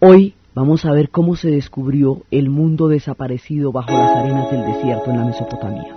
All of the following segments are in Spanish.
Hoy vamos a ver cómo se descubrió el mundo desaparecido bajo las arenas del desierto en la Mesopotamia.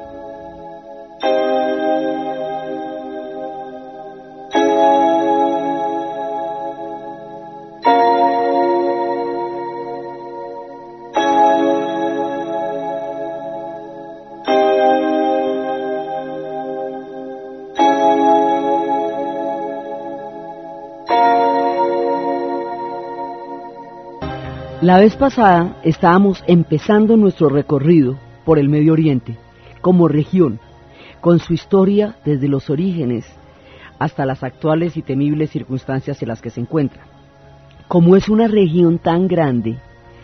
La vez pasada estábamos empezando nuestro recorrido por el Medio Oriente como región, con su historia desde los orígenes hasta las actuales y temibles circunstancias en las que se encuentra. Como es una región tan grande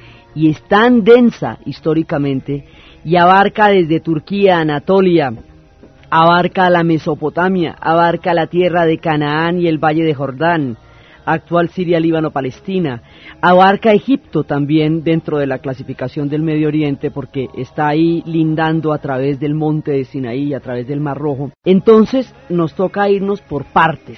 y es tan densa históricamente y abarca desde Turquía, Anatolia, abarca la Mesopotamia, abarca la tierra de Canaán y el valle de Jordán, actual Siria, Líbano, Palestina, abarca Egipto también dentro de la clasificación del Medio Oriente porque está ahí lindando a través del monte de Sinaí y a través del Mar Rojo. Entonces nos toca irnos por partes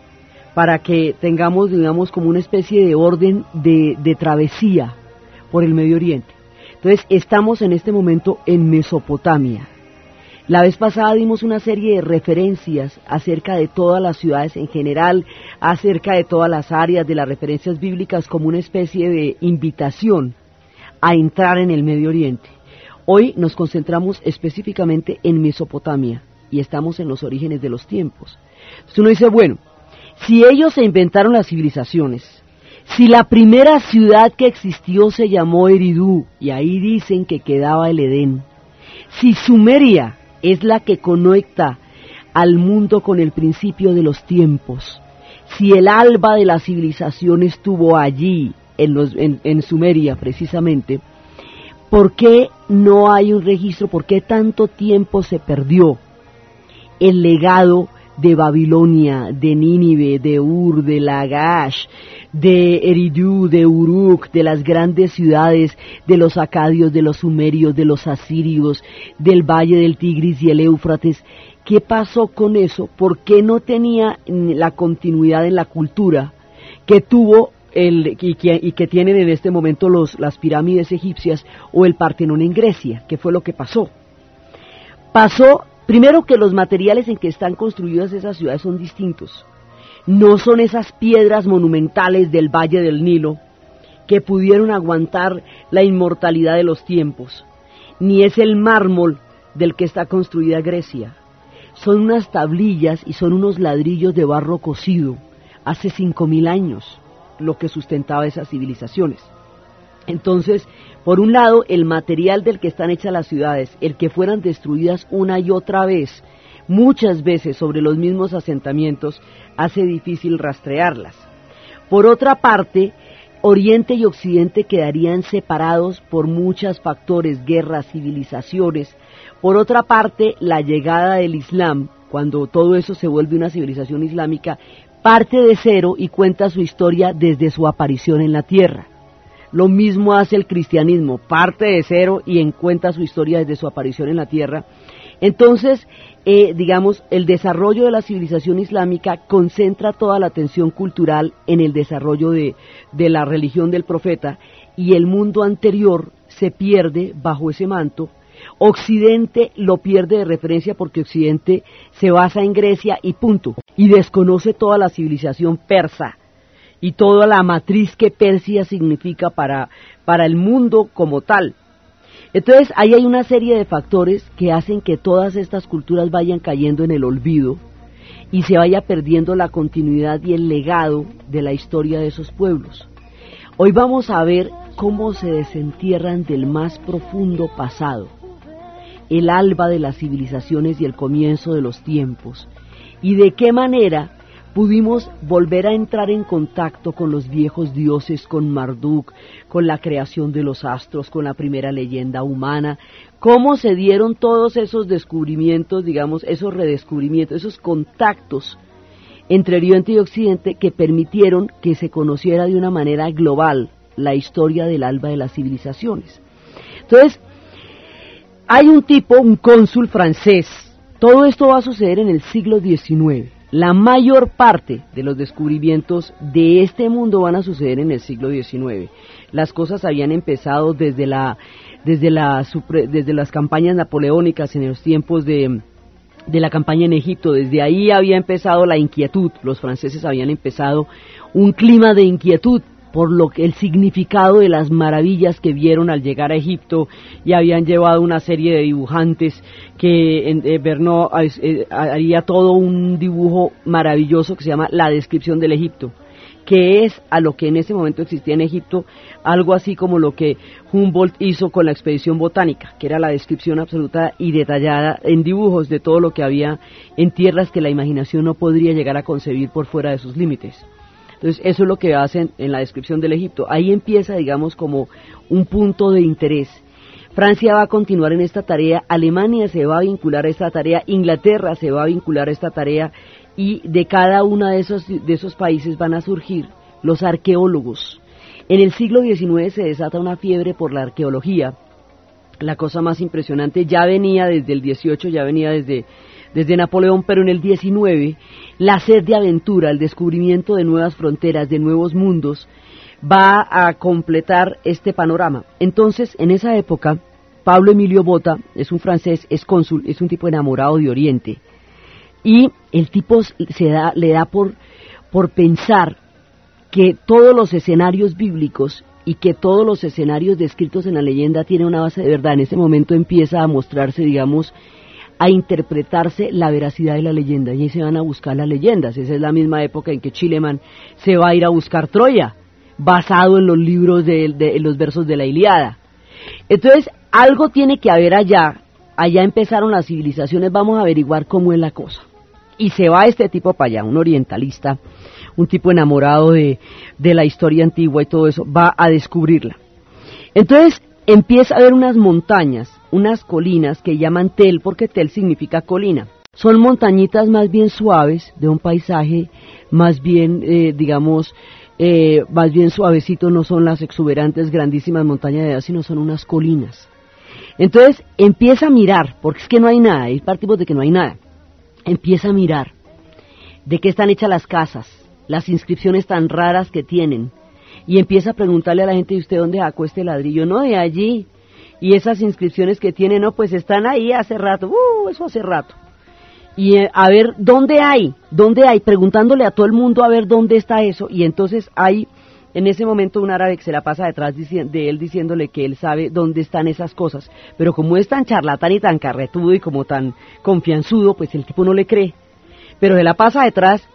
para que tengamos, digamos, como una especie de orden de travesía por el Medio Oriente. Entonces estamos en este momento en Mesopotamia. La vez pasada dimos una serie de referencias acerca de todas las ciudades en general, acerca de todas las áreas de las referencias bíblicas como una especie de invitación a entrar en el Medio Oriente. Hoy nos concentramos específicamente en Mesopotamia y estamos en los orígenes de los tiempos. Entonces uno dice, bueno, si ellos se inventaron las civilizaciones, si la primera ciudad que existió se llamó Eridu y ahí dicen que quedaba el Edén, si Sumeria es la que conecta al mundo con el principio de los tiempos, si el alba de la civilización estuvo allí, en Sumeria precisamente, ¿por qué no hay un registro? ¿Por qué tanto tiempo se perdió el legado de Babilonia, de Nínive, de Ur, de Lagash, de Eridu, de Uruk, de las grandes ciudades, de los acadios, de los sumerios, de los asirios, del valle del Tigris y el Éufrates? ¿Qué pasó con eso? ¿Por qué no tenía la continuidad en la cultura que tuvo y que tienen en este momento las pirámides egipcias o el Partenón en Grecia? ¿Qué fue lo que pasó? Pasó primero que los materiales en que están construidas esas ciudades son distintos. No son esas piedras monumentales del Valle del Nilo que pudieron aguantar la inmortalidad de los tiempos, ni es el mármol del que está construida Grecia. Son unas tablillas y son unos ladrillos de barro cocido hace 5000 años lo que sustentaba esas civilizaciones. Entonces, por un lado, el material del que están hechas las ciudades, el que fueran destruidas una y otra vez, muchas veces sobre los mismos asentamientos, hace difícil rastrearlas. Por otra parte, Oriente y Occidente quedarían separados por muchos factores, guerras, civilizaciones. Por otra parte, la llegada del Islam, cuando todo eso se vuelve una civilización islámica, parte de cero y cuenta su historia desde su aparición en la tierra. Lo mismo hace el cristianismo, parte de cero y cuenta su historia desde su aparición en la tierra. Entonces, digamos, el desarrollo de la civilización islámica concentra toda la atención cultural en el desarrollo de la religión del profeta y el mundo anterior se pierde bajo ese manto. Occidente lo pierde de referencia porque Occidente se basa en Grecia y punto, y desconoce toda la civilización persa y toda la matriz que Persia significa para el mundo como tal. Entonces ahí hay una serie de factores que hacen que todas estas culturas vayan cayendo en el olvido y se vaya perdiendo la continuidad y el legado de la historia de esos pueblos. Hoy vamos a ver cómo se desentierran del más profundo pasado, el alba de las civilizaciones y el comienzo de los tiempos, y de qué manera pudimos volver a entrar en contacto con los viejos dioses, con Marduk, con la creación de los astros, con la primera leyenda humana, cómo se dieron todos esos descubrimientos, digamos, esos redescubrimientos, esos contactos entre Oriente y Occidente que permitieron que se conociera de una manera global la historia del alba de las civilizaciones. Entonces, hay un cónsul francés. Todo esto va a suceder en el siglo XIX. la mayor parte de los descubrimientos de este mundo van a suceder en el siglo XIX. Las cosas habían empezado desde las campañas napoleónicas en los tiempos de la campaña en Egipto. Desde ahí había empezado la inquietud. Los franceses habían empezado un clima de inquietud por lo que el significado de las maravillas que vieron al llegar a Egipto, y habían llevado una serie de dibujantes que Verneau haría todo un dibujo maravilloso que se llama La descripción del Egipto, que es a lo que en ese momento existía en Egipto, algo así como lo que Humboldt hizo con la expedición botánica, que era la descripción absoluta y detallada en dibujos de todo lo que había en tierras que la imaginación no podría llegar a concebir por fuera de sus límites. Entonces eso es lo que hacen en la descripción del Egipto. Ahí empieza, digamos, como un punto de interés. Francia va a continuar en esta tarea, Alemania se va a vincular a esta tarea, Inglaterra se va a vincular a esta tarea, y de cada uno de esos países van a surgir los arqueólogos. En el siglo XIX se desata una fiebre por la arqueología. La cosa más impresionante ya venía desde el 18, ya venía desde Napoleón, pero en el 19 la sed de aventura, el descubrimiento de nuevas fronteras, de nuevos mundos, va a completar este panorama. Entonces, en esa época, Pablo Emilio Botta es un francés, es cónsul, es un tipo enamorado de Oriente, y el tipo le da por pensar que todos los escenarios bíblicos y que todos los escenarios descritos en la leyenda tienen una base de verdad. En ese momento empieza a mostrarse, digamos, a interpretarse la veracidad de la leyenda, y ahí se van a buscar las leyendas. Esa es la misma época en que Schliemann se va a ir a buscar Troya, basado en los libros de los versos de la Ilíada. Entonces, algo tiene que haber allá empezaron las civilizaciones, vamos a averiguar cómo es la cosa. Y se va este tipo para allá, un orientalista, un tipo enamorado de la historia antigua y todo eso, va a descubrirla. Entonces, empieza a haber unas montañas, unas colinas que llaman Tel, porque Tel significa colina. Son montañitas más bien suaves, de un paisaje más bien, más bien suavecito, no son las exuberantes, grandísimas montañas de edad, sino son unas colinas. Entonces empieza a mirar, porque es que no hay nada, ahí partimos de que no hay nada. Empieza a mirar de qué están hechas las casas, las inscripciones tan raras que tienen, y empieza a preguntarle a la gente: ¿y usted dónde sacó este ladrillo? No, de allí. Y esas inscripciones que tiene, no, pues están ahí hace rato, eso hace rato. Y a ver, ¿dónde hay? Preguntándole a todo el mundo a ver dónde está eso, y entonces hay en ese momento un árabe que se la pasa detrás de él diciéndole que él sabe dónde están esas cosas, pero como es tan charlatán y tan carretudo y como tan confianzudo, pues el tipo no le cree, pero se la pasa detrás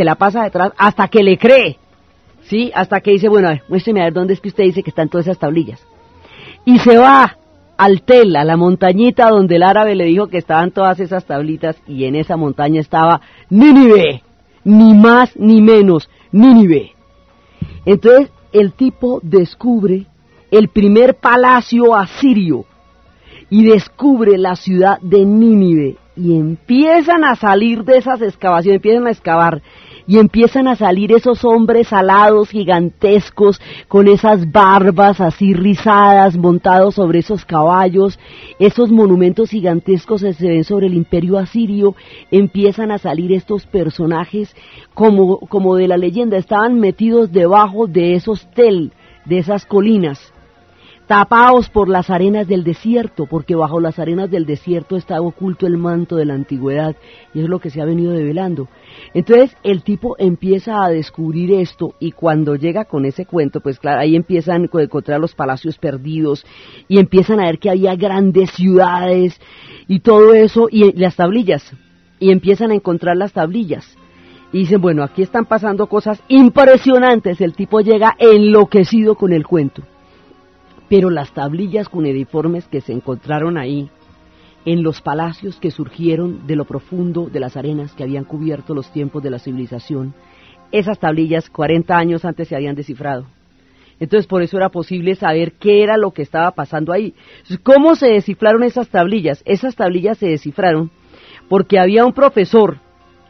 hasta que le cree, ¿sí? Hasta que dice: bueno, a ver, muéstreme a ver dónde es que usted dice que están todas esas tablillas. Y se va al Tel, a la montañita donde el árabe le dijo que estaban todas esas tablitas, y en esa montaña estaba Nínive, ni más ni menos, Nínive. Entonces el tipo descubre el primer palacio asirio y descubre la ciudad de Nínive, y empiezan a salir de esas excavaciones, empiezan a excavar y empiezan a salir esos hombres alados gigantescos con esas barbas así rizadas, montados sobre esos caballos. Esos monumentos gigantescos se ven sobre el imperio asirio. Empiezan a salir estos personajes como de la leyenda, estaban metidos debajo de esos tel, de esas colinas, tapados por las arenas del desierto, porque bajo las arenas del desierto está oculto el manto de la antigüedad, y es lo que se ha venido develando. Entonces el tipo empieza a descubrir esto, y cuando llega con ese cuento, pues claro, ahí empiezan a encontrar los palacios perdidos, y empiezan a ver que había grandes ciudades, y todo eso, y las tablillas, y empiezan a encontrar las tablillas, y dicen: bueno, aquí están pasando cosas impresionantes. El tipo llega enloquecido con el cuento. Pero las tablillas cuneiformes que se encontraron ahí, en los palacios que surgieron de lo profundo de las arenas que habían cubierto los tiempos de la civilización, esas tablillas 40 años antes se habían descifrado. Entonces por eso era posible saber qué era lo que estaba pasando ahí. ¿Cómo se descifraron esas tablillas? Esas tablillas se descifraron porque había un profesor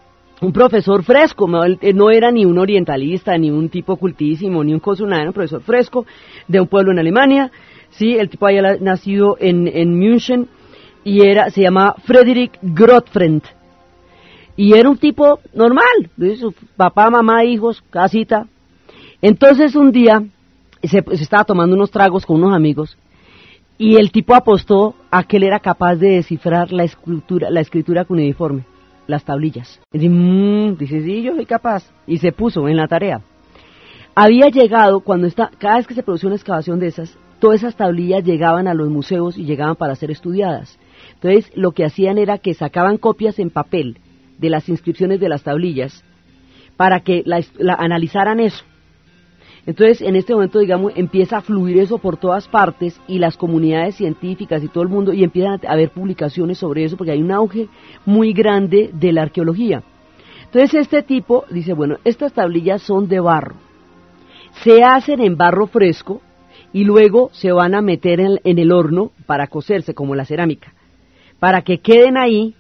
fresco, no era ni un orientalista, ni un tipo cultísimo, ni un cosunado, un profesor fresco de un pueblo en Alemania, sí, el tipo había nacido en München, y se llamaba Frederick Grotfend, Y era un tipo normal, su papá, mamá, hijos, casita. Entonces un día se estaba tomando unos tragos con unos amigos y el tipo apostó a que él era capaz de descifrar la escritura cuneiforme, las tablillas. Y dice, sí, yo soy capaz. Y se puso en la tarea. Había llegado, cada vez que se producía una excavación de esas, todas esas tablillas llegaban a los museos y llegaban para ser estudiadas. Entonces, lo que hacían era que sacaban copias en papel de las inscripciones de las tablillas para que analizaran eso. Entonces, en este momento, digamos, empieza a fluir eso por todas partes y las comunidades científicas y todo el mundo, y empiezan a haber publicaciones sobre eso porque hay un auge muy grande de la arqueología. Entonces, este tipo dice, bueno, estas tablillas son de barro. Se hacen en barro fresco y luego se van a meter en el horno para cocerse, como la cerámica, para que queden ahí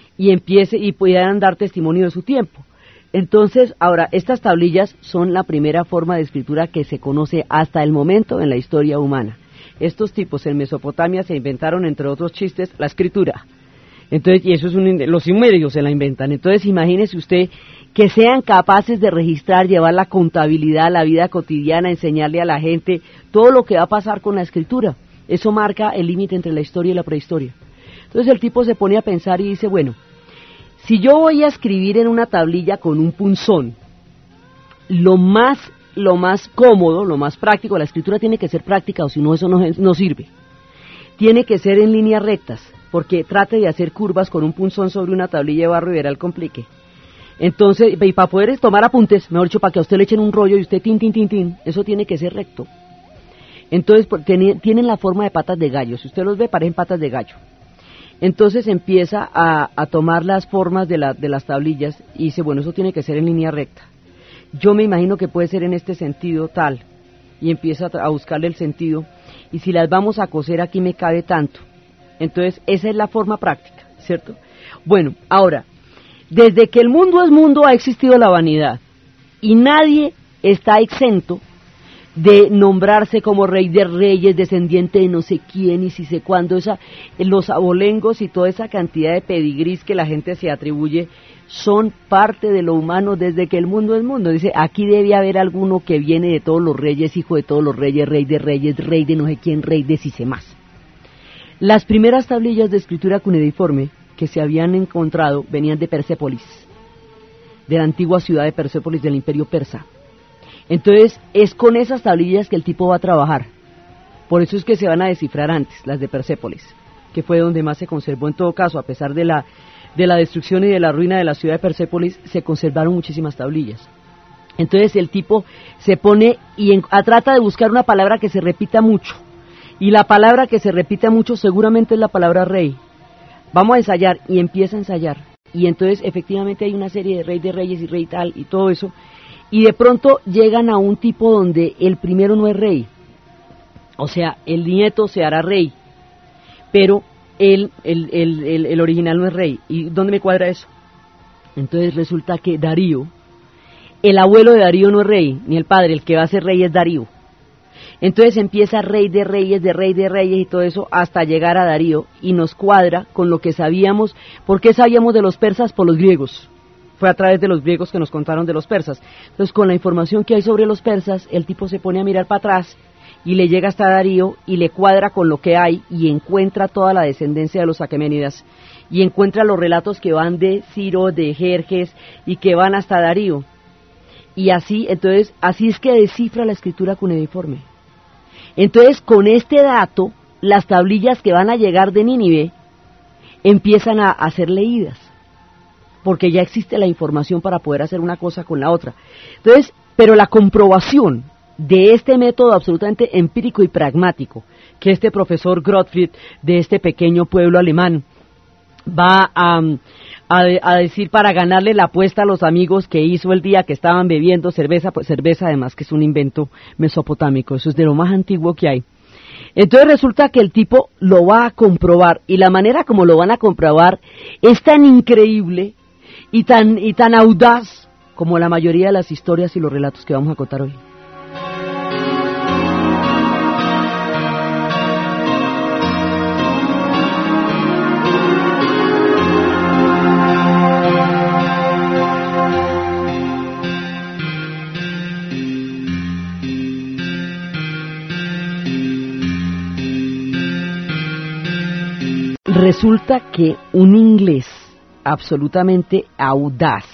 y puedan dar testimonio de su tiempo. Entonces, ahora, estas tablillas son la primera forma de escritura que se conoce hasta el momento en la historia humana. Estos tipos en Mesopotamia se inventaron, entre otros chistes, la escritura. Entonces, y eso es los sumerios se la inventan. Entonces, imagínese usted que sean capaces de registrar, llevar la contabilidad, la vida cotidiana, enseñarle a la gente todo lo que va a pasar con la escritura. Eso marca el límite entre la historia y la prehistoria. Entonces el tipo se pone a pensar y dice, bueno, si yo voy a escribir en una tablilla con un punzón, lo más cómodo, lo más práctico, la escritura tiene que ser práctica, o si no, eso no sirve. Tiene que ser en líneas rectas, porque trate de hacer curvas con un punzón sobre una tablilla de barro y verá el complique. Entonces, y para poder tomar apuntes, mejor dicho, para que a usted le echen un rollo y usted tin, eso tiene que ser recto. Entonces, tienen la forma de patas de gallo. Si usted los ve, parecen patas de gallo. Entonces empieza a tomar las formas de las tablillas y dice, bueno, eso tiene que ser en línea recta. Yo me imagino que puede ser en este sentido tal. Y empieza a buscarle el sentido. Y si las vamos a coser, aquí me cabe tanto. Entonces, esa es la forma práctica, ¿cierto? Bueno, ahora, desde que el mundo es mundo ha existido la vanidad. Y nadie está exento de nombrarse como rey de reyes, descendiente de no sé quién y si sé cuándo. Los abolengos y toda esa cantidad de pedigrís que la gente se atribuye son parte de lo humano desde que el mundo es mundo. Dice, aquí debe haber alguno que viene de todos los reyes, hijo de todos los reyes, rey de no sé quién, rey de si sé más. Las primeras tablillas de escritura cuneiforme que se habían encontrado venían de Persépolis, de la antigua ciudad de Persépolis del Imperio Persa. Entonces, es con esas tablillas que el tipo va a trabajar. Por eso es que se van a descifrar antes, las de Persépolis, que fue donde más se conservó. En todo caso, a pesar de la destrucción y de la ruina de la ciudad de Persépolis, se conservaron muchísimas tablillas. Entonces, el tipo se pone y trata de buscar una palabra que se repita mucho. Y la palabra que se repite mucho seguramente es la palabra rey. Vamos a ensayar, y empieza a ensayar. Y entonces, efectivamente, hay una serie de reyes y rey tal y todo eso. Y de pronto llegan a un tipo donde el primero no es rey, o sea, el nieto se hará rey, pero el original no es rey. ¿Y dónde me cuadra eso? Entonces resulta que Darío, el abuelo de Darío no es rey, ni el padre, el que va a ser rey es Darío. Entonces empieza rey de reyes y todo eso hasta llegar a Darío, y nos cuadra con lo que sabíamos. ¿Por qué sabíamos de los persas? Por los griegos. Fue a través de los griegos que nos contaron de los persas. Entonces, con la información que hay sobre los persas, el tipo se pone a mirar para atrás y le llega hasta Darío y le cuadra con lo que hay y encuentra toda la descendencia de los aqueménidas y encuentra los relatos que van de Ciro, de Jerjes y que van hasta Darío. Y así es que descifra la escritura cuneiforme. Entonces, con este dato, las tablillas que van a llegar de Nínive empiezan a ser leídas, porque ya existe la información para poder hacer una cosa con la otra. Entonces, pero la comprobación de este método absolutamente empírico y pragmático, que este profesor Gottfried de este pequeño pueblo alemán va a decir para ganarle la apuesta a los amigos que hizo el día que estaban bebiendo cerveza, pues cerveza además que es un invento mesopotámico, eso es de lo más antiguo que hay. Entonces resulta que el tipo lo va a comprobar, y la manera como lo van a comprobar es tan increíble y tan audaz como la mayoría de las historias y los relatos que vamos a contar hoy. Resulta que un inglés absolutamente audaz,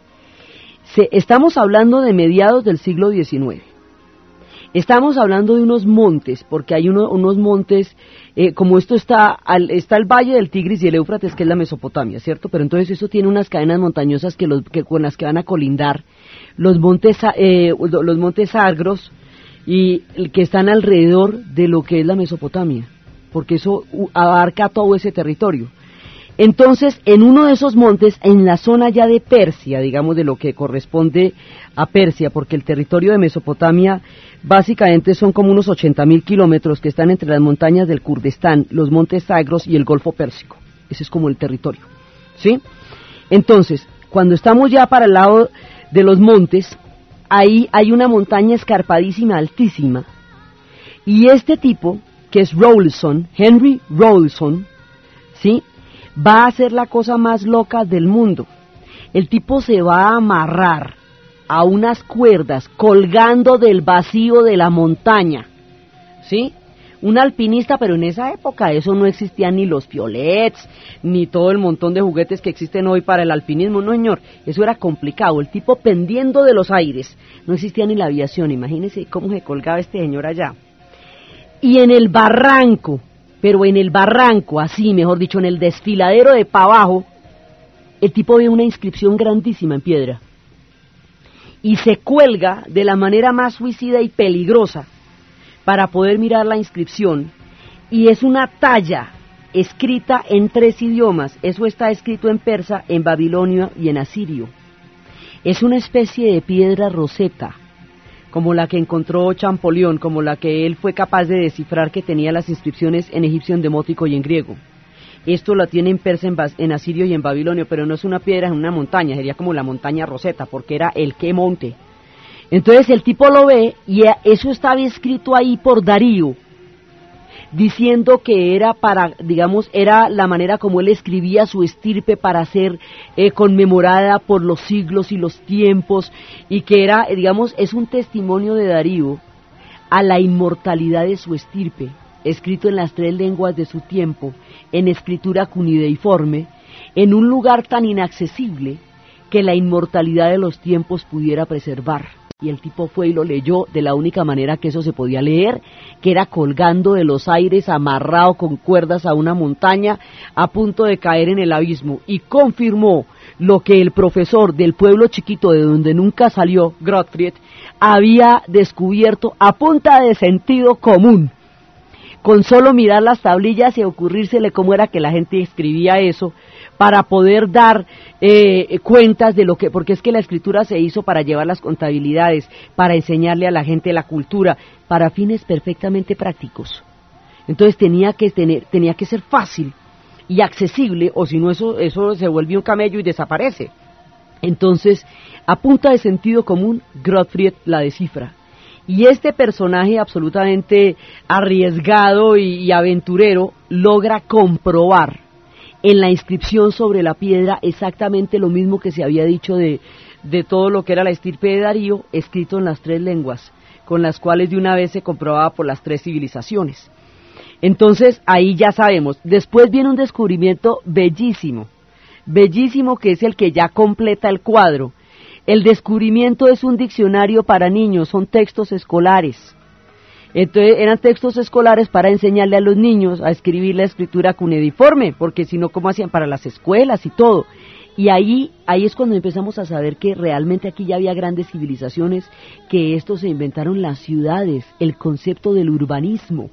estamos hablando de mediados del siglo XIX, estamos hablando de unos montes, porque hay unos montes, como esto está el Valle del Tigris y el Éufrates, que es la Mesopotamia, ¿cierto? Pero entonces eso tiene unas cadenas montañosas con las que van a colindar los montes Zagros y que están alrededor de lo que es la Mesopotamia, porque eso abarca todo ese territorio. Entonces, en uno de esos montes, en la zona ya de Persia, digamos de lo que corresponde a Persia, porque el territorio de Mesopotamia básicamente son como unos 80.000 kilómetros que están entre las montañas del Kurdistán, los montes Zagros y el Golfo Pérsico. Ese es como el territorio, ¿sí? Entonces, cuando estamos ya para el lado de los montes, ahí hay una montaña escarpadísima, altísima, y este tipo, que es Rawlinson, Henry Rawlinson, ¿sí?, va a ser la cosa más loca del mundo. El tipo se va a amarrar a unas cuerdas colgando del vacío de la montaña, ¿sí? Un alpinista, pero en esa época eso no existían ni los piolets, ni todo el montón de juguetes que existen hoy para el alpinismo, no señor, eso era complicado, el tipo pendiendo de los aires, no existía ni la aviación, imagínense cómo se colgaba este señor allá. Y en el barranco, pero en el barranco, así, mejor dicho, en el desfiladero de pa' abajo, el tipo ve una inscripción grandísima en piedra y se cuelga de la manera más suicida y peligrosa para poder mirar la inscripción, y es una talla escrita en 3 idiomas, eso está escrito en persa, en babilonio y en asirio. Es una especie de piedra roseta, como la que encontró Champollion, como la que él fue capaz de descifrar, que tenía las inscripciones en egipcio, en demótico y en griego. Esto la tiene en persa, en asirio y en babilonio, pero no es una piedra, es una montaña, sería como la montaña Roseta, porque era el que monte. Entonces el tipo lo ve y eso estaba escrito ahí por Darío, diciendo que era para, digamos, era la manera como él escribía su estirpe para ser conmemorada por los siglos y los tiempos, y que era, digamos, es un testimonio de Darío a la inmortalidad de su estirpe, escrito en las 3 lenguas de su tiempo, en escritura cuneiforme, en un lugar tan inaccesible que la inmortalidad de los tiempos pudiera preservar. Y el tipo fue y lo leyó de la única manera que eso se podía leer, que era colgando de los aires, amarrado con cuerdas a una montaña, a punto de caer en el abismo, y confirmó lo que el profesor del pueblo chiquito de donde nunca salió, Gottfried, había descubierto a punta de sentido común, con solo mirar las tablillas y ocurrírsele cómo era que la gente escribía eso, para poder dar cuentas de lo que, porque es que la escritura se hizo para llevar las contabilidades, para enseñarle a la gente la cultura, para fines perfectamente prácticos. Entonces tenía que ser fácil y accesible, o si no eso se vuelve un camello y desaparece. Entonces, a punta de sentido común, Gottfried la descifra. Y este personaje absolutamente arriesgado y aventurero logra comprobar en la inscripción sobre la piedra exactamente lo mismo que se había dicho de todo lo que era la estirpe de Darío, escrito en las 3 lenguas, con las cuales de una vez se comprobaba por las 3 civilizaciones. Entonces, ahí ya sabemos. Después viene un descubrimiento bellísimo, bellísimo, que es el que ya completa el cuadro. El descubrimiento es un diccionario para niños, son textos escolares. Entonces eran textos escolares para enseñarle a los niños a escribir la escritura cuneiforme, porque si no, ¿cómo hacían para las escuelas y todo? Y ahí es cuando empezamos a saber que realmente aquí ya había grandes civilizaciones, que esto se inventaron las ciudades, el concepto del urbanismo.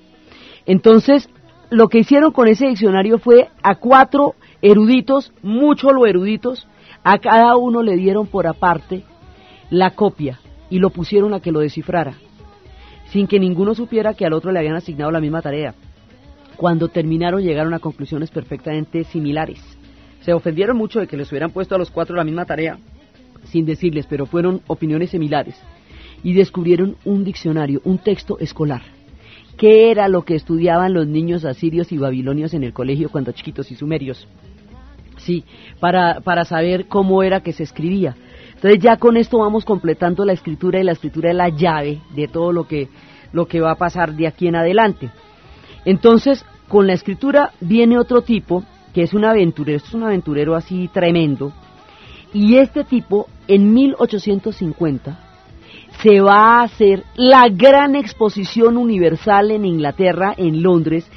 Entonces, lo que hicieron con ese diccionario fue a 4 eruditos, mucho lo eruditos, a cada uno le dieron por aparte la copia y lo pusieron a que lo descifrara, sin que ninguno supiera que al otro le habían asignado la misma tarea. Cuando terminaron llegaron a conclusiones perfectamente similares. Se ofendieron mucho de que les hubieran puesto a los 4 la misma tarea, sin decirles, pero fueron opiniones similares. Y descubrieron un diccionario, un texto escolar. ¿Qué era lo que estudiaban los niños asirios y babilonios en el colegio cuando chiquitos, y sumerios? Sí, para saber cómo era que se escribía. Entonces ya con esto vamos completando la escritura, y la escritura es la llave de todo lo que va a pasar de aquí en adelante. Entonces, con la escritura viene otro tipo, que es un aventurero, esto es un aventurero así tremendo, y este tipo en 1850 se va a hacer la gran exposición universal en Inglaterra, en Londres,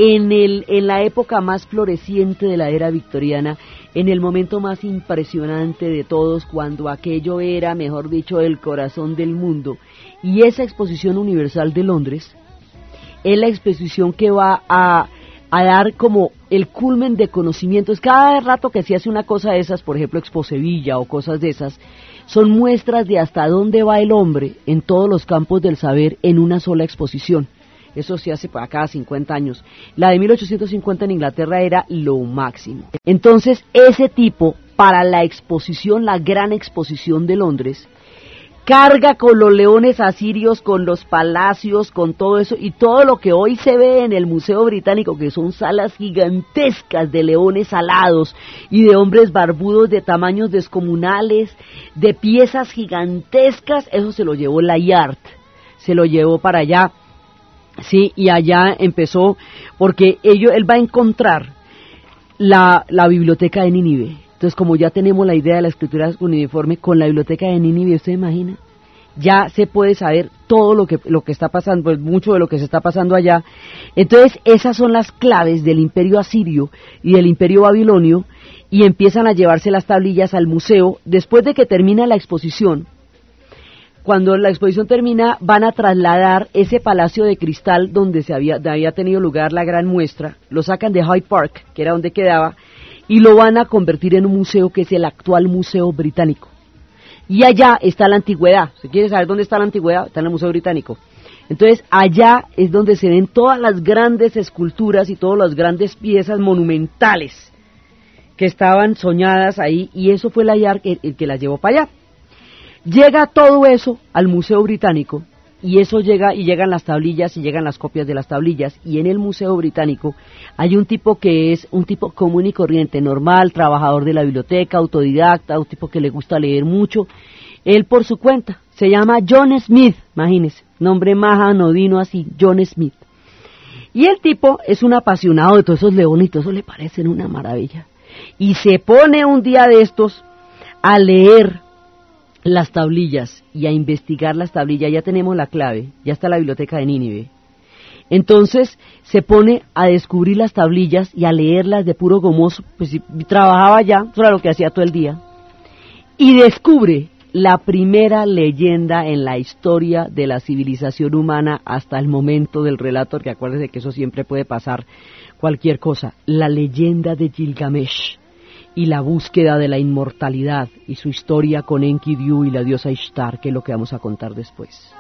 en la época más floreciente de la era victoriana, en el momento más impresionante de todos, cuando aquello era, mejor dicho, el corazón del mundo. Y esa exposición universal de Londres es la exposición que va a dar como el culmen de conocimientos. Cada rato que se hace una cosa de esas, por ejemplo Expo Sevilla o cosas de esas, son muestras de hasta dónde va el hombre en todos los campos del saber en una sola exposición. Eso se hace para cada 50 años. La de 1850 en Inglaterra era lo máximo. Entonces, ese tipo, para la exposición, la gran exposición de Londres, carga con los leones asirios, con los palacios, con todo eso, y todo lo que hoy se ve en el Museo Británico, que son salas gigantescas de leones alados y de hombres barbudos de tamaños descomunales, de piezas gigantescas, eso se lo llevó Layard, se lo llevó para allá. Sí, y allá empezó, porque él va a encontrar la biblioteca de Nínive. Entonces, como ya tenemos la idea de la escritura uniforme, con la biblioteca de Nínive, ¿usted imagina? Ya se puede saber todo lo que está pasando, pues mucho de lo que se está pasando allá. Entonces, esas son las claves del imperio asirio y del imperio babilonio, y empiezan a llevarse las tablillas al museo. Después de que termina la exposición, cuando la exposición termina, van a trasladar ese palacio de cristal donde había tenido lugar la gran muestra, lo sacan de Hyde Park, que era donde quedaba, y lo van a convertir en un museo que es el actual Museo Británico. Y allá está la antigüedad. ¿Se quiere saber dónde está la antigüedad? Está en el Museo Británico. Entonces, allá es donde se ven todas las grandes esculturas y todas las grandes piezas monumentales que estaban soñadas ahí, y eso fue Layard el que las llevó para allá. Llega todo eso al Museo Británico, y eso llegan las tablillas y llegan las copias de las tablillas, y en el Museo Británico hay un tipo que es un tipo común y corriente, normal, trabajador de la biblioteca, autodidacta, un tipo que le gusta leer mucho, él por su cuenta, se llama John Smith, imagínense, nombre más anodino así, John Smith. Y el tipo es un apasionado de todos esos leonitos, eso le parecen una maravilla, y se pone un día de estos a leer las tablillas y a investigar las tablillas. Ya tenemos la clave, ya está la biblioteca de Nínive. Entonces se pone a descubrir las tablillas y a leerlas de puro gomoso, pues trabajaba ya, eso era lo que hacía todo el día, y descubre la primera leyenda en la historia de la civilización humana hasta el momento del relato, que acuérdense que eso siempre puede pasar, cualquier cosa, la leyenda de Gilgamesh y la búsqueda de la inmortalidad y su historia con Enkidu y la diosa Ishtar, que es lo que vamos a contar después.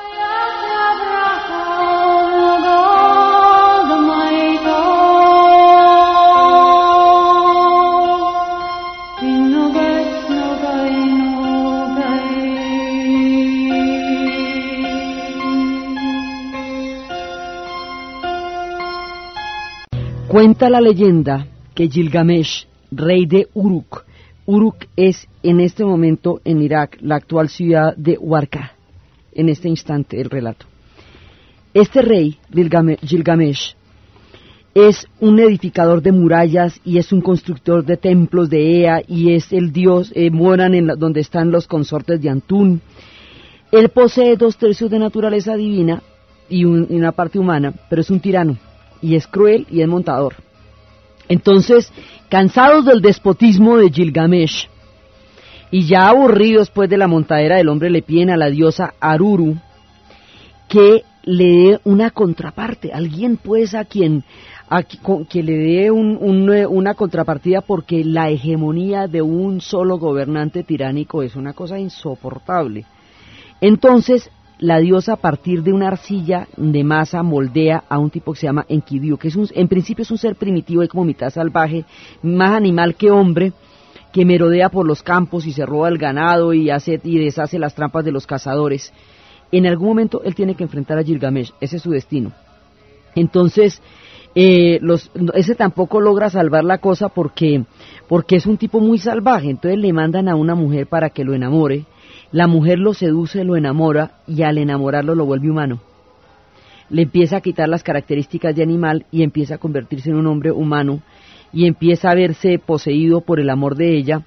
Cuenta la leyenda que Gilgamesh, rey de Uruk es en este momento en Irak la actual ciudad de Warqa, en este instante el relato. Este rey, Gilgamesh, es un edificador de murallas y es un constructor de templos de Ea, y es el dios, moran donde están los consortes de Antún. Él posee 2/3 de naturaleza divina y una parte humana, pero es un tirano, y es cruel y es montador. Entonces, cansados del despotismo de Gilgamesh y ya aburridos pues de la montadera del hombre, le piden a la diosa Aruru que le dé una contraparte, alguien pues que le dé una contrapartida, porque la hegemonía de un solo gobernante tiránico es una cosa insoportable. Entonces, la diosa, a partir de una arcilla de masa, moldea a un tipo que se llama Enkidu, que en principio es un ser primitivo y como mitad salvaje, más animal que hombre, que merodea por los campos y se roba el ganado y deshace las trampas de los cazadores. En algún momento él tiene que enfrentar a Gilgamesh, ese es su destino. Entonces, ese tampoco logra salvar la cosa porque es un tipo muy salvaje. Entonces le mandan a una mujer para que lo enamore. La mujer lo seduce, lo enamora, y al enamorarlo lo vuelve humano. le empieza a quitar las características de animal y empieza a convertirse en un hombre humano y empieza a verse poseído por el amor de ella.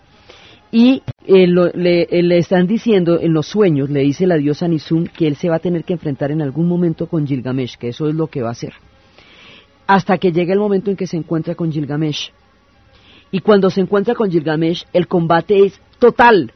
Y le están diciendo en los sueños, le dice la diosa Nizum, que él se va a tener que enfrentar en algún momento con Gilgamesh, que eso es lo que va a hacer. Hasta que llega el momento en que se encuentra con Gilgamesh. Y cuando se encuentra con Gilgamesh, el combate es total.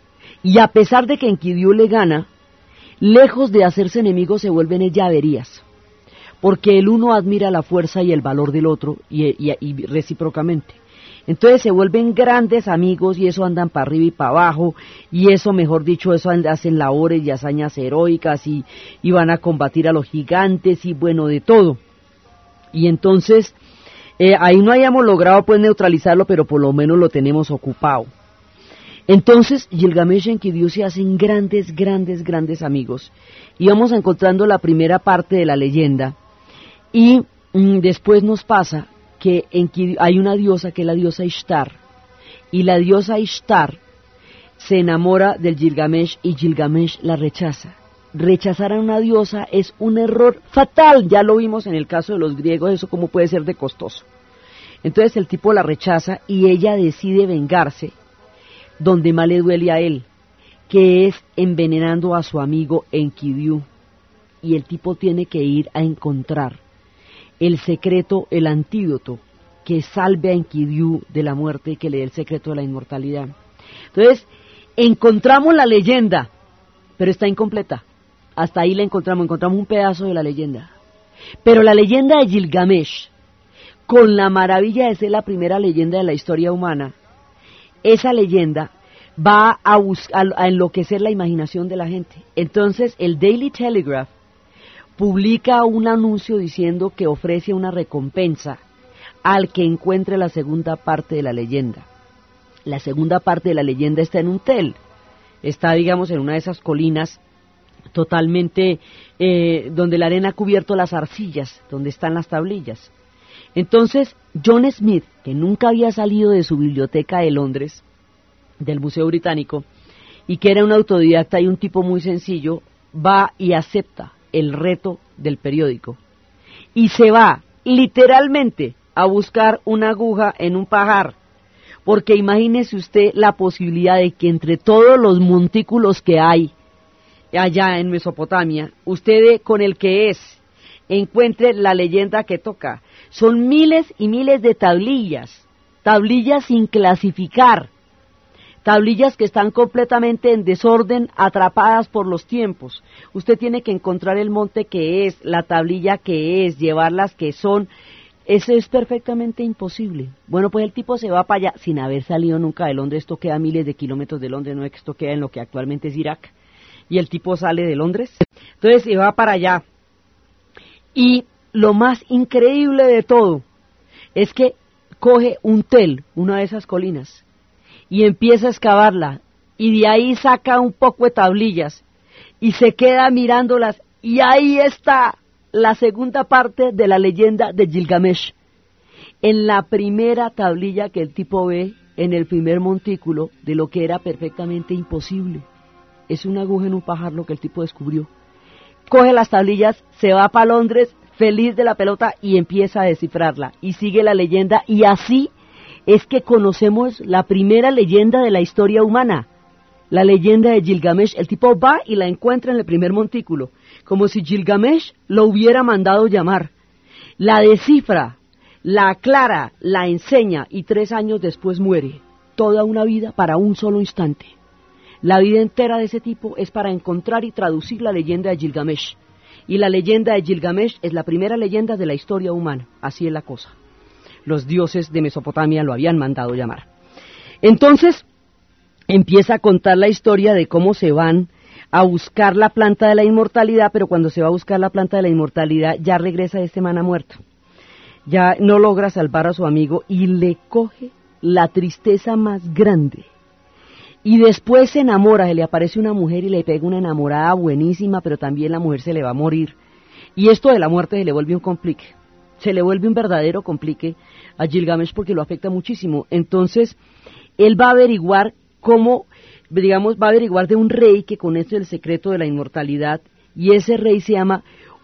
Y a pesar de que Enkidu le gana, lejos de hacerse enemigos se vuelven llaverías. Porque el uno admira la fuerza y el valor del otro, y recíprocamente. Entonces se vuelven grandes amigos y eso andan para arriba y para abajo, y eso, mejor dicho, eso hacen labores y hazañas heroicas y van a combatir a los gigantes y bueno, de todo. Y entonces, ahí no hayamos logrado pues neutralizarlo, pero por lo menos lo tenemos ocupado. Entonces Gilgamesh y Enkidu se hacen grandes amigos, y vamos encontrando la primera parte de la leyenda, y después nos pasa que hay una diosa que es la diosa Ishtar, y la diosa Ishtar se enamora del Gilgamesh y Gilgamesh la rechaza. Rechazar a una diosa es un error fatal, ya lo vimos en el caso de los griegos, eso cómo puede ser de costoso. Entonces el tipo la rechaza y ella decide vengarse donde más le duele a él, que es envenenando a su amigo Enkidu, y el tipo tiene que ir a encontrar el secreto, el antídoto que salve a Enkidu de la muerte y que le dé el secreto de la inmortalidad. Entonces, encontramos la leyenda, pero está incompleta. Hasta ahí la encontramos un pedazo de la leyenda. Pero la leyenda de Gilgamesh, con la maravilla de ser la primera leyenda de la historia humana, esa leyenda va a enloquecer la imaginación de la gente. Entonces, el Daily Telegraph publica un anuncio diciendo que ofrece una recompensa al que encuentre la segunda parte de la leyenda. La segunda parte de la leyenda está en un tel, está, digamos, en una de esas colinas totalmente donde la arena ha cubierto las arcillas, donde están las tablillas. Entonces, John Smith, que nunca había salido de su biblioteca de Londres, del Museo Británico, y que era un autodidacta y un tipo muy sencillo, va y acepta el reto del periódico y se va literalmente a buscar una aguja en un pajar, porque imagínese usted la posibilidad de que entre todos los montículos que hay allá en Mesopotamia, usted con el que encuentre la leyenda que toca. Son miles y miles de tablillas sin clasificar, tablillas que están completamente en desorden, atrapadas por los tiempos. Usted tiene que encontrar el monte que es, la tablilla que es, llevar las que son. Eso es perfectamente imposible. Bueno, pues el tipo se va para allá, sin haber salido nunca de Londres. Esto queda a miles de kilómetros de Londres, no es que esto queda en lo que actualmente es Irak. Y el tipo sale de Londres. Entonces se va para allá. Y lo más increíble de todo es que coge un tel, una de esas colinas, y empieza a excavarla, y de ahí saca un poco de tablillas, y se queda mirándolas, y ahí está la segunda parte de la leyenda de Gilgamesh. En la primera tablilla que el tipo ve, en el primer montículo, de lo que era perfectamente imposible. Es una aguja en un pajar lo que el tipo descubrió. Coge las tablillas, se va para Londres, feliz de la pelota, y empieza a descifrarla, y sigue la leyenda, y así es que conocemos la primera leyenda de la historia humana, la leyenda de Gilgamesh. El tipo va y la encuentra en el primer montículo, como si Gilgamesh lo hubiera mandado llamar. La descifra, la aclara, la enseña, y 3 años después muere. Toda una vida para un solo instante. La vida entera de ese tipo es para encontrar y traducir la leyenda de Gilgamesh. Y la leyenda de Gilgamesh es la primera leyenda de la historia humana. Así es la cosa. Los dioses de Mesopotamia lo habían mandado llamar. Entonces, empieza a contar la historia de cómo se van a buscar la planta de la inmortalidad, pero cuando se va a buscar la planta de la inmortalidad, ya regresa este man muerto. Ya no logra salvar a su amigo y le coge la tristeza más grande. Y después se enamora, se le aparece una mujer y le pega una enamorada buenísima, pero también la mujer se le va a morir. Y esto de la muerte se le vuelve un complique. Se le vuelve un verdadero complique a Gilgamesh porque lo afecta muchísimo. Entonces, él va a averiguar cómo, digamos, va a averiguar de un rey que conoce el secreto de la inmortalidad, y ese rey se llama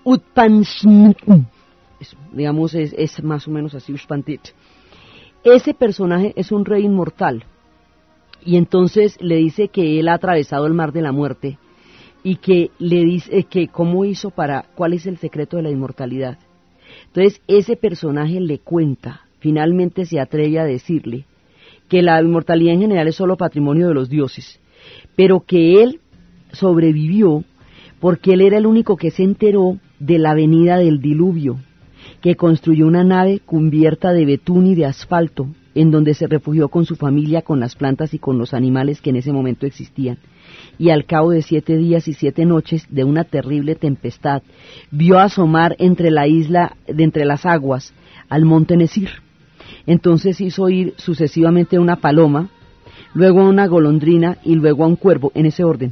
Utpanshmit, digamos, es más o menos así, Ushpantit. Ese personaje es un rey inmortal, y entonces le dice que él ha atravesado el mar de la muerte, y que le dice que cómo hizo cuál es el secreto de la inmortalidad. Entonces ese personaje le cuenta, finalmente se atreve a decirle que la inmortalidad en general es solo patrimonio de los dioses, pero que él sobrevivió porque él era el único que se enteró de la venida del diluvio, que construyó una nave cubierta de betún y de asfalto, en donde se refugió con su familia, con las plantas y con los animales que en ese momento existían. Y al cabo de 7 días y 7 noches de una terrible tempestad, vio asomar entre la isla, de entre las aguas, al monte Nesir. Entonces hizo ir sucesivamente una paloma, luego a una golondrina y luego a un cuervo, en ese orden.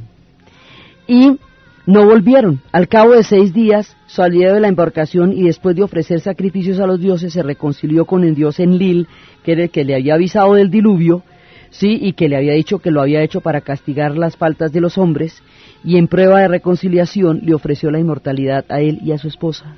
Y no volvieron. Al cabo de 6 días salió de la embarcación y después de ofrecer sacrificios a los dioses se reconcilió con el dios Enlil, que era el que le había avisado del diluvio, sí, y que le había dicho que lo había hecho para castigar las faltas de los hombres, y en prueba de reconciliación le ofreció la inmortalidad a él y a su esposa.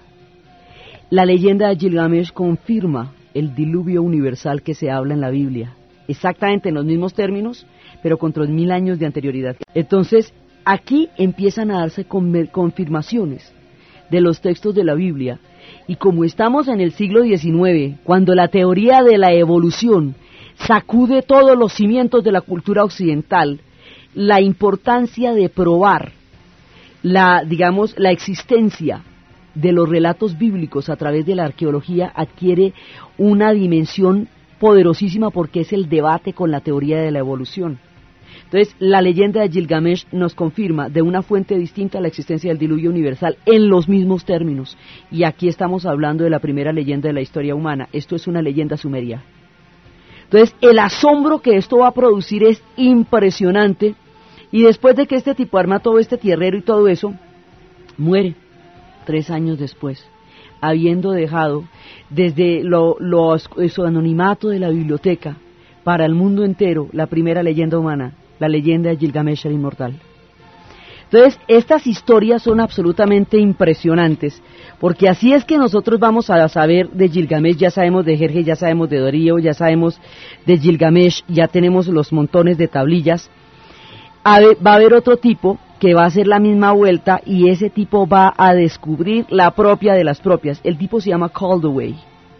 La leyenda de Gilgamesh confirma el diluvio universal que se habla en la Biblia, exactamente en los mismos términos, pero con 3000 años de anterioridad. Entonces, aquí empiezan a darse confirmaciones de los textos de la Biblia, y como estamos en el siglo XIX, cuando la teoría de la evolución sacude todos los cimientos de la cultura occidental, la importancia de probar la existencia de los relatos bíblicos a través de la arqueología adquiere una dimensión poderosísima porque es el debate con la teoría de la evolución. Entonces, la leyenda de Gilgamesh nos confirma de una fuente distinta la existencia del diluvio universal en los mismos términos. Y aquí estamos hablando de la primera leyenda de la historia humana. Esto es una leyenda sumeria. Entonces, el asombro que esto va a producir es impresionante. Y después de que este tipo arma todo este tierrero y todo eso, muere 3 años después, habiendo dejado desde su anonimato de la biblioteca para el mundo entero la primera leyenda humana, la leyenda de Gilgamesh el inmortal. Entonces, estas historias son absolutamente impresionantes, porque así es que nosotros vamos a saber de Gilgamesh, ya sabemos de Jerjes, ya sabemos de Darío, ya sabemos de Gilgamesh, ya tenemos los montones de tablillas. Va a haber otro tipo que va a hacer la misma vuelta, y ese tipo va a descubrir la propia de las propias. El tipo se llama Caldaway,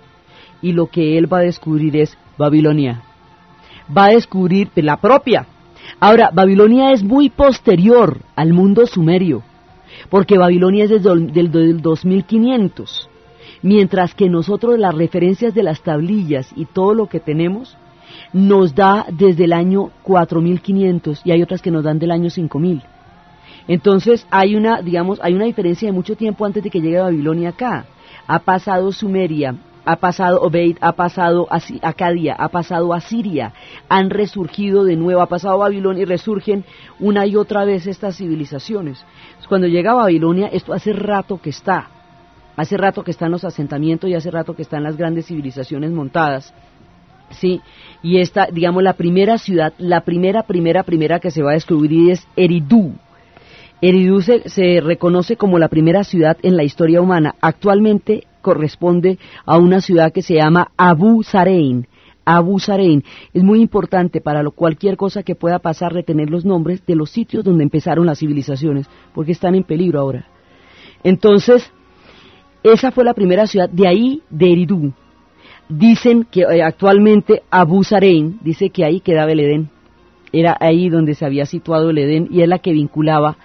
y lo que él va a descubrir es Babilonia. Va a descubrir la propia. Ahora, Babilonia es muy posterior al mundo sumerio, porque Babilonia es del 2500, mientras que nosotros las referencias de las tablillas y todo lo que tenemos nos da desde el año 4500, y hay otras que nos dan del año 5000. Entonces hay una diferencia de mucho tiempo antes de que llegue Babilonia acá. Ha pasado Sumeria, ha pasado Obeid, ha pasado Acadia, ha pasado Asiria, han resurgido de nuevo, ha pasado Babilonia y resurgen una y otra vez estas civilizaciones. Entonces, cuando llega Babilonia, esto hace rato que está en los asentamientos y hace rato que están las grandes civilizaciones montadas, sí, y esta, digamos, la primera ciudad, la primera que se va a descubrir es Eridu. Eridu se reconoce como la primera ciudad en la historia humana. Actualmente corresponde a una ciudad que se llama Abu Zarein. Abu Zarein. Es muy importante para cualquier cosa que pueda pasar retener los nombres de los sitios donde empezaron las civilizaciones, porque están en peligro ahora. Entonces, esa fue la primera ciudad, de ahí, de Eridu. Dicen que actualmente Abu Zarein, dice que ahí quedaba el Edén. Era ahí donde se había situado el Edén, y es la que vinculaba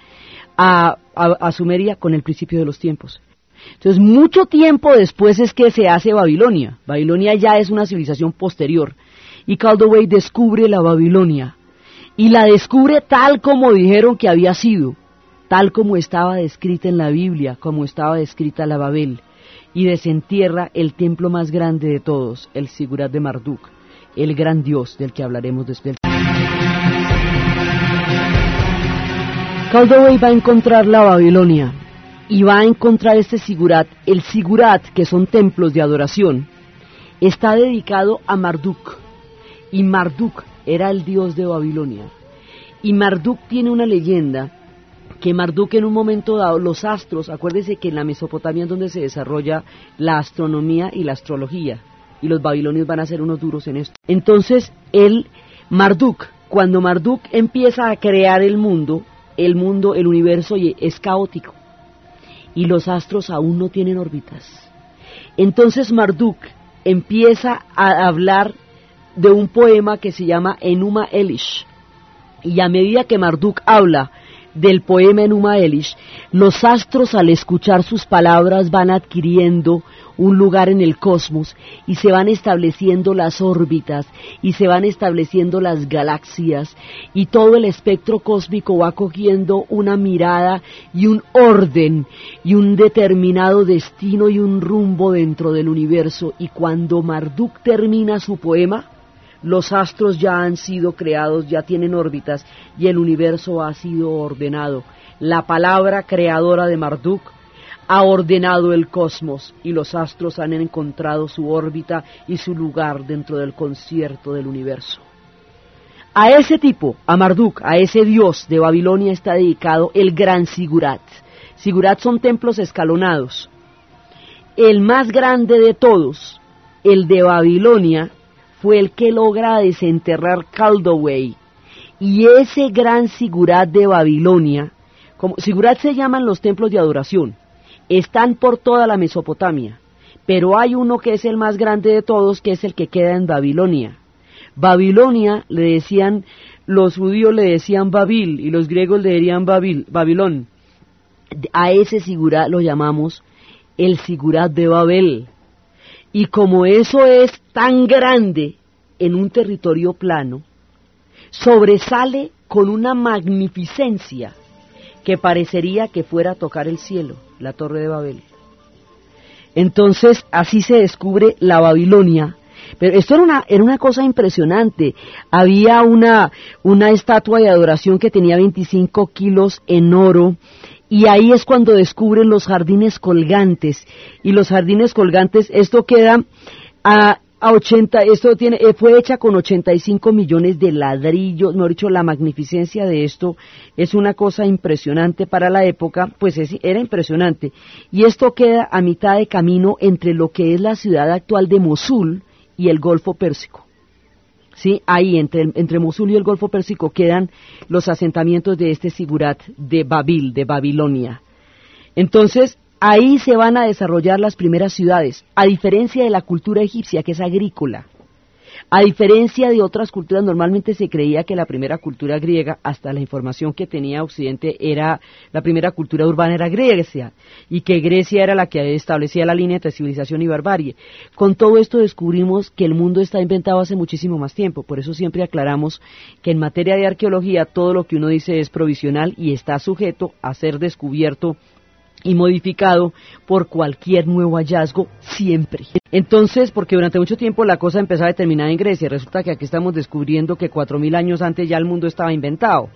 a Sumeria con el principio de los tiempos. Entonces, mucho tiempo después es que se hace Babilonia. Babilonia ya es una civilización posterior, y Caldaway descubre la Babilonia, y la descubre tal como dijeron que había sido, tal como estaba descrita en la Biblia, como estaba descrita la Babel, y desentierra el templo más grande de todos, el Sigurat de Marduk, el gran dios del que hablaremos después. Caldaway va a encontrar la Babilonia y va a encontrar este Sigurat. El Sigurat, que son templos de adoración, está dedicado a Marduk, y Marduk era el dios de Babilonia. Y Marduk tiene una leyenda que Marduk en un momento dado, los astros, acuérdese que en la Mesopotamia es donde se desarrolla la astronomía y la astrología, y los babilonios van a ser unos duros en esto. Entonces, cuando Marduk empieza a crear el universo es caótico, y los astros aún no tienen órbitas. Entonces Marduk empieza a hablar de un poema que se llama Enuma Elish, y a medida que Marduk habla del poema Enuma Elish, los astros al escuchar sus palabras van adquiriendo un lugar en el cosmos y se van estableciendo las órbitas y se van estableciendo las galaxias y todo el espectro cósmico va cogiendo una mirada y un orden y un determinado destino y un rumbo dentro del universo. Y cuando Marduk termina su poema, los astros ya han sido creados, ya tienen órbitas y el universo ha sido ordenado. La palabra creadora de Marduk ha ordenado el cosmos y los astros han encontrado su órbita y su lugar dentro del concierto del universo. A ese tipo, a Marduk, a ese dios de Babilonia está dedicado el gran Sigurat. Sigurat son templos escalonados. El más grande de todos, el de Babilonia, fue el que logra desenterrar Kaldowey. Y ese gran Sigurat de Babilonia, como Sigurat se llaman los templos de adoración, están por toda la Mesopotamia, pero hay uno que es el más grande de todos, que es el que queda en Babilonia. Babilonia le decían, los judíos le decían Babil y los griegos le dirían Babilón. A ese Sigurat lo llamamos el Sigurat de Babel. Y como eso es tan grande en un territorio plano, sobresale con una magnificencia que parecería que fuera a tocar el cielo, la Torre de Babel. Entonces, así se descubre la Babilonia. Pero esto era una cosa impresionante. Había una estatua de adoración que tenía 25 kilos en oro, y ahí es cuando descubren los jardines colgantes. Y los jardines colgantes, esto queda fue hecha con 85 millones de ladrillos, mejor dicho, la magnificencia de esto es una cosa impresionante para la época, pues era impresionante. Y esto queda a mitad de camino entre lo que es la ciudad actual de Mosul y el Golfo Pérsico. Sí, ahí entre Mosul y el Golfo Pérsico quedan los asentamientos de este Sigurat de Babilonia. Entonces, ahí se van a desarrollar las primeras ciudades, a diferencia de la cultura egipcia, que es agrícola. A diferencia de otras culturas, normalmente se creía que la primera cultura griega, hasta la información que tenía Occidente, la primera cultura urbana era Grecia, y que Grecia era la que establecía la línea entre civilización y barbarie. Con todo esto descubrimos que el mundo está inventado hace muchísimo más tiempo, por eso siempre aclaramos que en materia de arqueología todo lo que uno dice es provisional y está sujeto a ser descubierto y modificado por cualquier nuevo hallazgo siempre. Entonces, porque durante mucho tiempo la cosa empezaba a terminar en Grecia, resulta que aquí estamos descubriendo que 4000 años antes ya el mundo estaba inventado.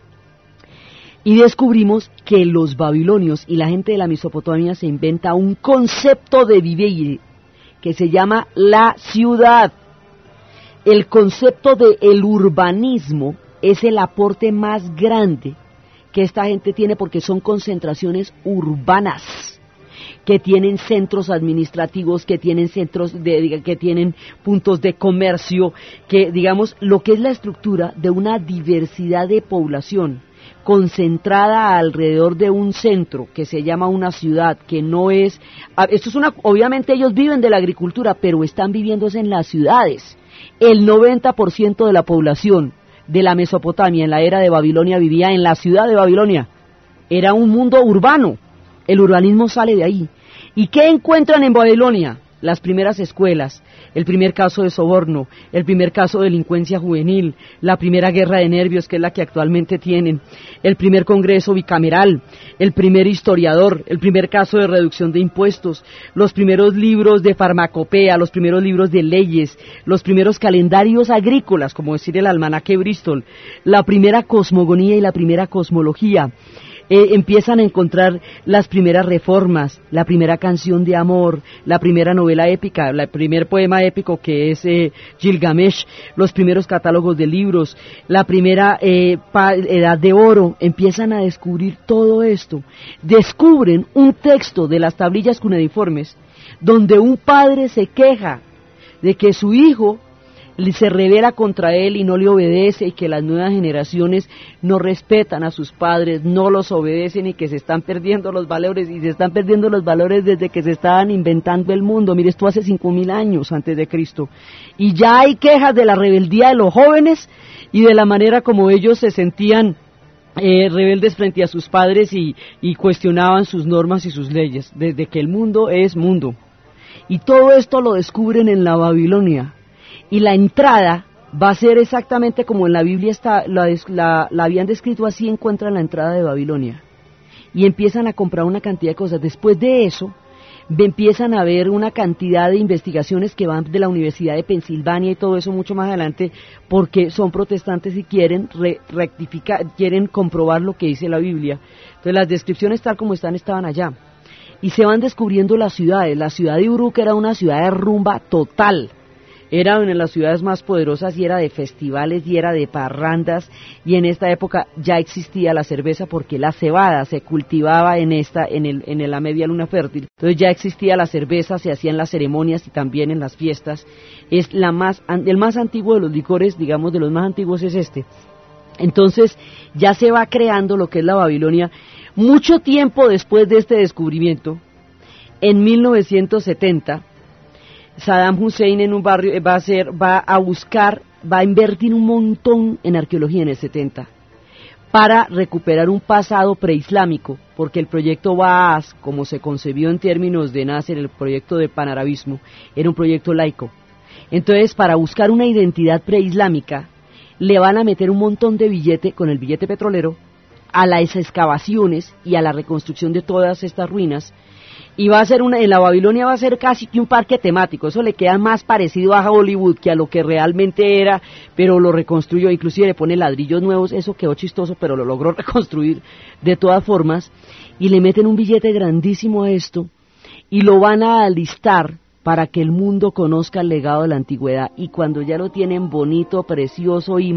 Y descubrimos que los babilonios y la gente de la Mesopotamia se inventa un concepto de vivir que se llama la ciudad. El concepto de el urbanismo es el aporte más grande que esta gente tiene, porque son concentraciones urbanas, que tienen centros administrativos, que tienen que tienen puntos de comercio, que digamos lo que es la estructura de una diversidad de población concentrada alrededor de un centro que se llama una ciudad, que no es, obviamente ellos viven de la agricultura, pero están viviendo en las ciudades. El 90% de la población de la Mesopotamia en la era de Babilonia vivía en la ciudad de Babilonia. Era un mundo urbano. El urbanismo sale de ahí. ¿Y qué encuentran en Babilonia? Las primeras escuelas, el primer caso de soborno, el primer caso de delincuencia juvenil, la primera guerra de nervios, que es la que actualmente tienen, el primer congreso bicameral, el primer historiador, el primer caso de reducción de impuestos, los primeros libros de farmacopea, los primeros libros de leyes, los primeros calendarios agrícolas, como decir el almanaque Bristol, la primera cosmogonía y la primera cosmología, empiezan a encontrar las primeras reformas, la primera canción de amor, la primera novela épica, el primer poema épico que es Gilgamesh, los primeros catálogos de libros, la primera edad de oro. Empiezan a descubrir todo esto. Descubren un texto de las tablillas cuneiformes donde un padre se queja de que su hijo se revela contra él y no le obedece, y que las nuevas generaciones no respetan a sus padres, no los obedecen, y que se están perdiendo los valores, y se están perdiendo los valores desde que se estaban inventando el mundo. Mire, esto hace 5.000 años antes de Cristo, y ya hay quejas de la rebeldía de los jóvenes y de la manera como ellos se sentían rebeldes frente a sus padres y cuestionaban sus normas y sus leyes, desde que el mundo es mundo. Y todo esto lo descubren en la Babilonia. Y la entrada va a ser exactamente como en la Biblia la habían descrito, así encuentran la entrada de Babilonia. Y empiezan a comprar una cantidad de cosas. Después de eso, empiezan a ver una cantidad de investigaciones que van de la Universidad de Pensilvania y todo eso mucho más adelante, porque son protestantes y quieren rectificar, quieren comprobar lo que dice la Biblia. Entonces las descripciones tal como estaban allá. Y se van descubriendo las ciudades. La ciudad de Uruk era una ciudad de rumba total. Era una de las ciudades más poderosas y era de festivales y era de parrandas, y en esta época ya existía la cerveza porque la cebada se cultivaba en la media luna fértil. Entonces ya existía la cerveza, se hacían las ceremonias y también en las fiestas. Es el más antiguo de los licores, digamos, de los más antiguos es este. Entonces ya se va creando lo que es la Babilonia. Mucho tiempo después de este descubrimiento, en 1970, Saddam Hussein en un barrio va a invertir un montón en arqueología en el 70 para recuperar un pasado preislámico, porque el proyecto Baas, como se concebió en términos de Nasser, el proyecto de panarabismo, era un proyecto laico. Entonces, para buscar una identidad preislámica, le van a meter un montón de billete, con el billete petrolero, a las excavaciones y a la reconstrucción de todas estas ruinas. Y va a ser en la Babilonia va a ser casi que un parque temático. Eso le queda más parecido a Hollywood que a lo que realmente era, pero lo reconstruyó, inclusive le pone ladrillos nuevos. Eso quedó chistoso, pero lo logró reconstruir de todas formas, y le meten un billete grandísimo a esto y lo van a alistar para que el mundo conozca el legado de la antigüedad. Y cuando ya lo tienen bonito, precioso y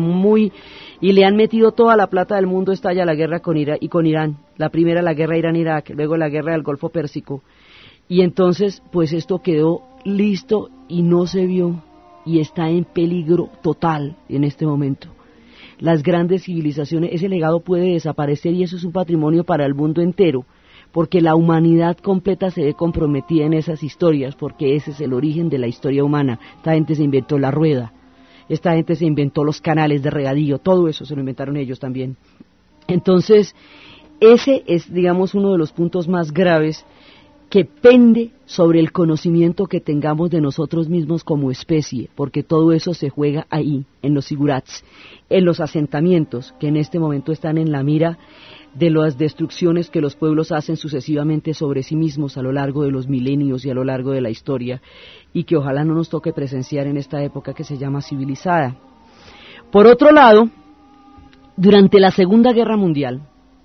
le han metido toda la plata del mundo, estalla la guerra con Irán. La primera, la guerra Irán-Irak, luego la guerra del Golfo Pérsico. Y entonces, pues esto quedó listo y no se vio, y está en peligro total en este momento. Las grandes civilizaciones, ese legado puede desaparecer, y eso es un patrimonio para el mundo entero, porque la humanidad completa se ve comprometida en esas historias, porque ese es el origen de la historia humana. Esta gente se inventó la rueda, esta gente se inventó los canales de regadío, todo eso se lo inventaron ellos también. Entonces, ese es, digamos, uno de los puntos más graves que pende sobre el conocimiento que tengamos de nosotros mismos como especie, porque todo eso se juega ahí, en los sigurats, en los asentamientos que en este momento están en la mira de las destrucciones que los pueblos hacen sucesivamente sobre sí mismos a lo largo de los milenios y a lo largo de la historia, y que ojalá no nos toque presenciar en esta época que se llama civilizada. Por otro lado, durante la Segunda Guerra Mundial,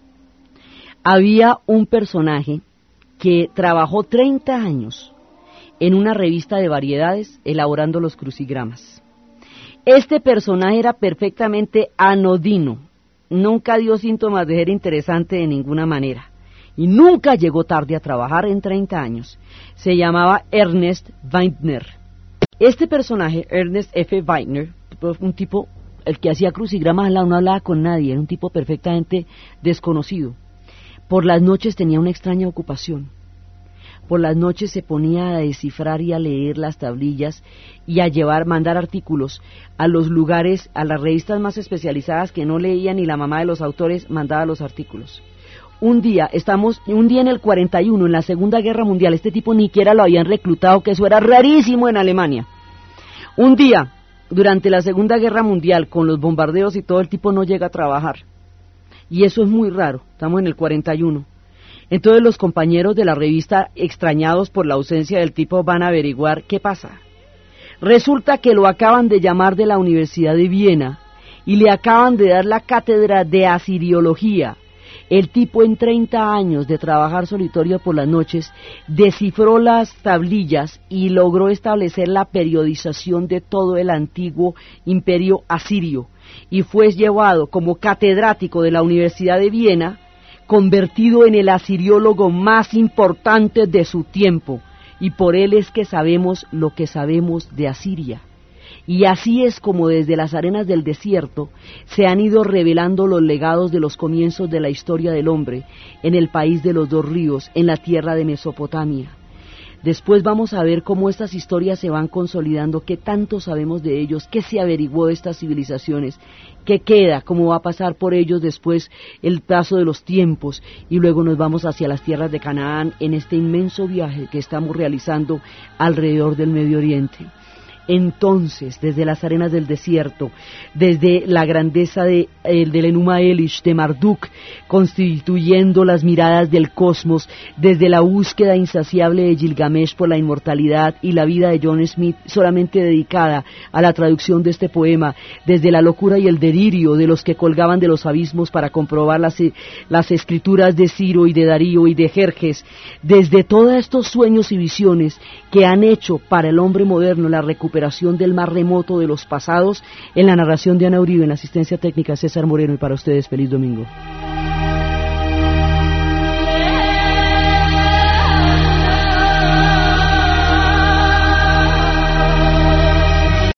había un personaje que trabajó 30 años en una revista de variedades elaborando los crucigramas. Este personaje era perfectamente anodino, nunca dio síntomas de ser interesante de ninguna manera, y nunca llegó tarde a trabajar en 30 años. Se llamaba Ernest Weidner. Este personaje, Ernest F. Weidner, un tipo, el que hacía crucigramas, no hablaba con nadie, era un tipo perfectamente desconocido. Por las noches tenía una extraña ocupación. Por las noches se ponía a descifrar y a leer las tablillas y a mandar artículos a los lugares, a las revistas más especializadas que no leían, y la mamá de los autores mandaba los artículos. Un día en el 41, en la Segunda Guerra Mundial, este tipo ni siquiera lo habían reclutado, que eso era rarísimo en Alemania. Un día, durante la Segunda Guerra Mundial, con los bombardeos y todo, el tipo no llega a trabajar. Y eso es muy raro, estamos en el 41. Entonces los compañeros de la revista, extrañados por la ausencia del tipo, van a averiguar qué pasa. Resulta que lo acaban de llamar de la Universidad de Viena y le acaban de dar la cátedra de asiriología El tipo, en 30 años de trabajar solitario por las noches, descifró las tablillas y logró establecer la periodización de todo el antiguo imperio asirio, y fue llevado como catedrático de la Universidad de Viena, convertido en el asiriólogo más importante de su tiempo, y por él es que sabemos lo que sabemos de Asiria. Y así es como desde las arenas del desierto se han ido revelando los legados de los comienzos de la historia del hombre en el país de los dos ríos, en la tierra de Mesopotamia. Después vamos a ver cómo estas historias se van consolidando, qué tanto sabemos de ellos, qué se averiguó de estas civilizaciones, qué queda, cómo va a pasar por ellos después el paso de los tiempos, y luego nos vamos hacia las tierras de Canaán en este inmenso viaje que estamos realizando alrededor del Medio Oriente. Entonces, desde las arenas del desierto, desde la grandeza del Enuma Elish, de Marduk, constituyendo las miradas del cosmos, desde la búsqueda insaciable de Gilgamesh por la inmortalidad y la vida de John Smith, solamente dedicada a la traducción de este poema, desde la locura y el delirio de los que colgaban de los abismos para comprobar las escrituras de Ciro y de Darío y de Jerjes, desde todos estos sueños y visiones que han hecho para el hombre moderno la recuperación del más remoto de los pasados, en la narración de Ana Uribe, en la asistencia técnica César Moreno, y para ustedes feliz domingo.